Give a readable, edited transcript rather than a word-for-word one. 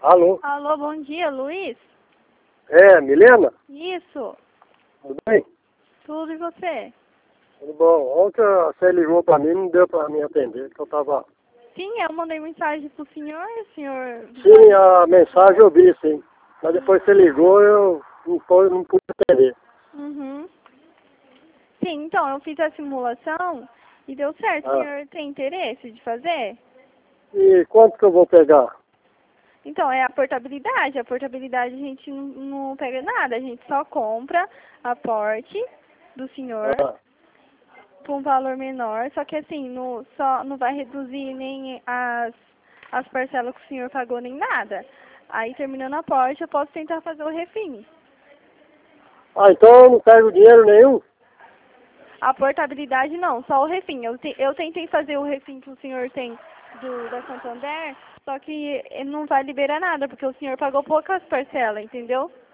Alô? Alô, bom dia, Luiz? É, Milena? Isso, Tudo bem? tudo e você? Tudo bom. Ontem você ligou pra mim, não deu pra me atender, que eu tava... Sim, eu mandei mensagem pro senhor, o senhor... Sim, a mensagem eu vi, sim. Mas depois você ligou, eu não pude atender. Uhum. Sim, então, eu fiz a simulação e deu certo. O Ah. senhor tem interesse de fazer? E quanto que eu vou pegar? Então, é a portabilidade. A portabilidade a gente não pega nada, a gente só compra a porte do senhor Ah. por um valor menor, só que assim, não vai reduzir nem as parcelas que o senhor pagou, nem nada. Aí, terminando a porte, eu posso tentar fazer o refim. Então eu não pego dinheiro nenhum? A portabilidade não, só o refim. Eu tentei fazer o refim que o senhor tem da Santander, só que ele não vai liberar nada, porque o senhor pagou poucas parcelas, entendeu?